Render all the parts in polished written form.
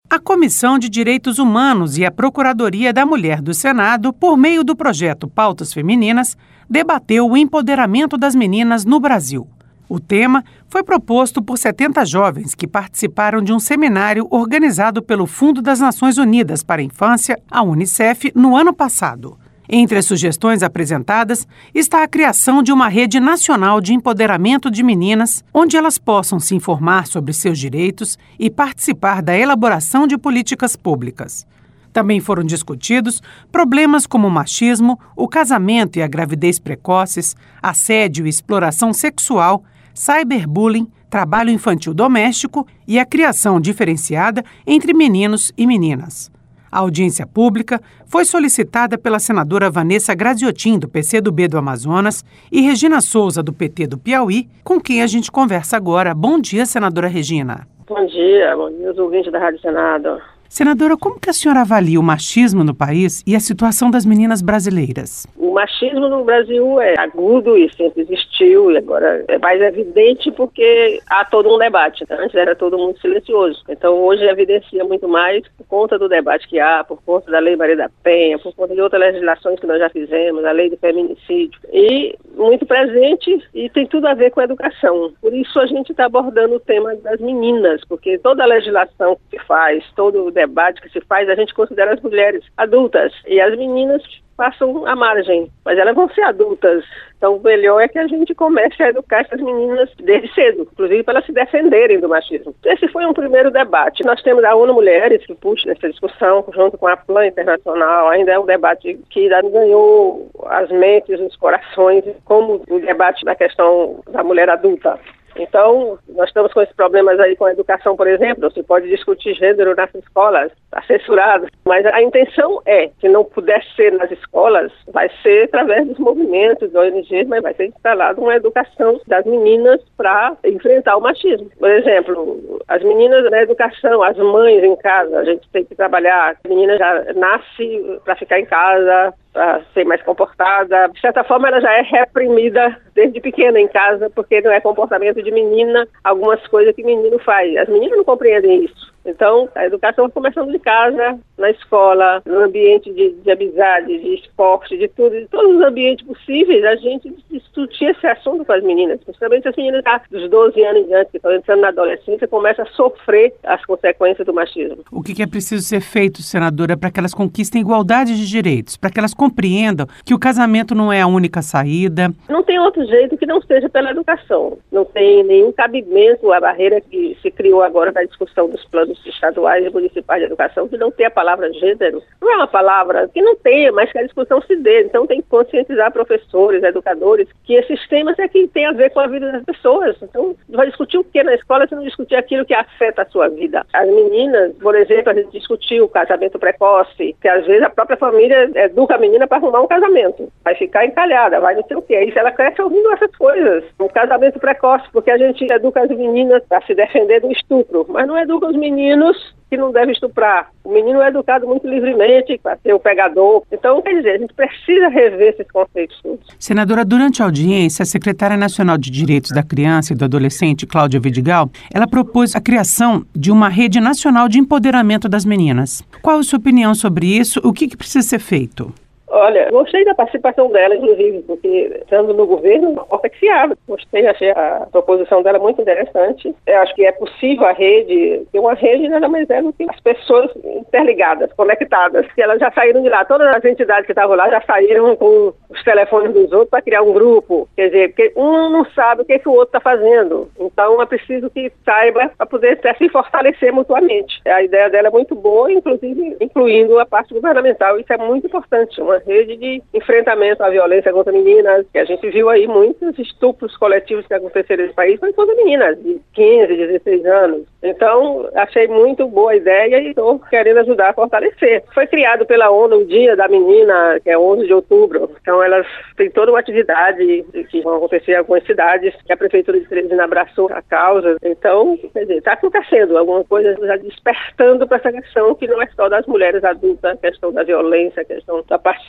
A Comissão de Direitos Humanos e a Procuradoria da Mulher do Senado, por meio do projeto Pautas Femininas, debateu o empoderamento das meninas no Brasil. O tema foi proposto por 70 jovens que participaram de um seminário organizado pelo Fundo das Nações Unidas para a Infância, a Unicef, no ano passado. Entre as sugestões apresentadas está a criação de uma rede nacional de empoderamento de meninas, onde elas possam se informar sobre seus direitos e participar da elaboração de políticas públicas. Também foram discutidos problemas como o machismo, o casamento e a gravidez precoces, assédio e exploração sexual, cyberbullying, trabalho infantil doméstico e a criação diferenciada entre meninos e meninas. A audiência pública foi solicitada pela senadora Vanessa Graziotin, do PCdoB do Amazonas, e Regina Souza, do PT do Piauí, com quem a gente conversa agora. Bom dia, senadora Regina. Bom dia os ouvintes da Rádio Senado. Senadora, como que a senhora avalia o machismo no país e a situação das meninas brasileiras? O machismo no Brasil é agudo e sempre existiu, e agora é mais evidente porque há todo um debate. Antes era todo mundo silencioso. Então hoje evidencia muito mais por conta do debate que há, por conta da Lei Maria da Penha, por conta de outras legislações que nós já fizemos, a Lei do Feminicídio. E muito presente e tem tudo a ver com a educação. Por isso a gente está abordando o tema das meninas, porque toda a legislação que se faz, todo o debate que se faz, a gente considera as mulheres adultas e as meninas passam à margem, mas elas vão ser adultas. Então o melhor é que a gente comece a educar essas meninas desde cedo, inclusive para elas se defenderem do machismo. Esse foi um primeiro debate. Nós temos a ONU Mulheres que puxa essa discussão junto com a Plan Internacional. Ainda é um debate que ainda ganhou as mentes, os corações, como o debate da questão da mulher adulta. Então, nós estamos com esses problemas aí com a educação, por exemplo. Se pode discutir gênero nas escolas, está censurado. Mas a intenção é, se não puder ser nas escolas, vai ser através dos movimentos, da ONG, mas vai ser instalada uma educação das meninas para enfrentar o machismo. Por exemplo, as meninas na educação, as mães em casa, a gente tem que trabalhar. A menina já nasce para ficar em casa, para ser mais comportada. De certa forma, ela já é reprimida desde pequena em casa, porque não é comportamento de menina, algumas coisas que menino faz. As meninas não compreendem isso. Então, a educação vai começando de casa, na escola, no ambiente de amizade, de esporte, de tudo, de todos os ambientes possíveis, a gente discutir esse assunto com as meninas. Principalmente as meninas dos 12 anos em diante, que estão entrando na adolescência, começam a sofrer as consequências do machismo. O que é preciso ser feito, senadora, para que elas conquistem igualdade de direitos, para que elas compreendam que o casamento não é a única saída? Não tem outro jeito que não seja pela educação. Não tem nenhum cabimento à barreira que se criou agora na discussão dos planos estaduais e municipais de educação, que não tem a palavra gênero. Não é uma palavra que não tenha, mas que a discussão se dê. Então tem que conscientizar professores, educadores, que esses temas é que tem a ver com a vida das pessoas. Então, vai discutir o que na escola se não discutir aquilo que afeta a sua vida? As meninas, por exemplo, a gente discutiu o casamento precoce, que às vezes a própria família educa a menina para arrumar um casamento. Vai ficar encalhada, vai não sei o quê. Isso ela cresce ouvindo essas coisas. O casamento precoce, porque a gente educa as meninas para se defender do estupro, mas não educa os meninos que não devem estuprar. O menino é educado muito livremente para ser o pegador. Então, quer dizer, a gente precisa rever esses conceitos todos. Senadora, durante a audiência, a secretária nacional de Direitos da Criança e do Adolescente, Cláudia Vidigal, ela propôs a criação de uma rede nacional de empoderamento das meninas. Qual a sua opinião sobre isso? O que precisa ser feito? Olha, gostei da participação dela, inclusive, porque estando no governo, uma porta que se abre. Gostei, achei a proposição dela muito interessante. Eu acho que é possível a rede, ter uma rede nada mais é do que as pessoas interligadas, conectadas, que elas já saíram de lá. Todas as entidades que estavam lá já saíram com os telefones dos outros para criar um grupo. Quer dizer, porque um não sabe o que o outro está fazendo. Então é preciso que saiba para poder se fortalecer mutuamente. A ideia dela é muito boa, inclusive incluindo a parte governamental. Isso é muito importante, uma rede de enfrentamento à violência contra meninas, que a gente viu aí muitos estupros coletivos que aconteceram nesse país, foi contra meninas de 15, 16 anos. Então, achei muito boa a ideia e estou querendo ajudar a fortalecer. Foi criado pela ONU o Dia da Menina, que é 11 de outubro. Então, elas têm toda uma atividade que vão acontecer em algumas cidades, que a Prefeitura de Teresina abraçou a causa. Então, quer dizer, está acontecendo alguma coisa já despertando para essa questão que não é só das mulheres adultas, a questão da violência, a questão da participação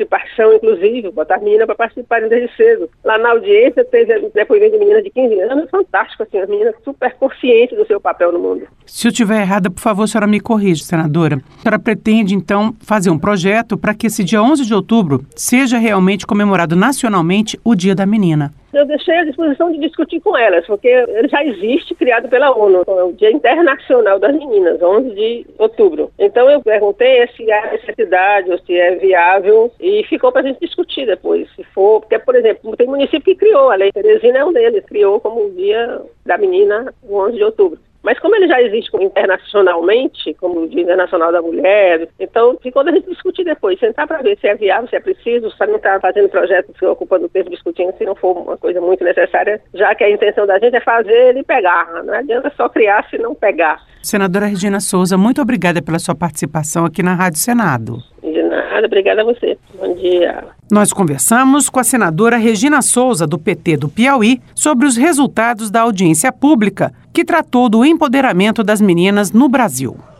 participação, inclusive, botar as meninas para participarem desde cedo. Lá na audiência teve depoimento de menina de 15 anos, fantástico, assim, as meninas super conscientes do seu papel no mundo. Se eu estiver errada, por favor, a senhora me corrija, senadora. A senhora pretende, então, fazer um projeto para que esse dia 11 de outubro seja realmente comemorado nacionalmente o Dia da Menina. Eu deixei à disposição de discutir com elas, porque ele já existe, criado pela ONU, é o Dia Internacional das Meninas, 11 de outubro. Então eu perguntei se há necessidade ou se é viável e ficou para a gente discutir depois, se for, porque, por exemplo, tem município que criou, a Lei Teresina é um deles, criou como o Dia da Menina, o 11 de outubro. Mas como ele já existe internacionalmente, como o Dia Internacional da Mulher, então ficou da gente discutir depois, sentar para ver se é viável, se é preciso, se não está fazendo projeto, se ocupando o tempo discutindo, se não for uma coisa muito necessária, já que a intenção da gente é fazer e pegar, não adianta só criar se não pegar. Senadora Regina Souza, muito obrigada pela sua participação aqui na Rádio Senado. De nada, obrigada a você. Bom dia. Nós conversamos com a senadora Regina Souza, do PT do Piauí, sobre os resultados da audiência pública que tratou do empoderamento das meninas no Brasil.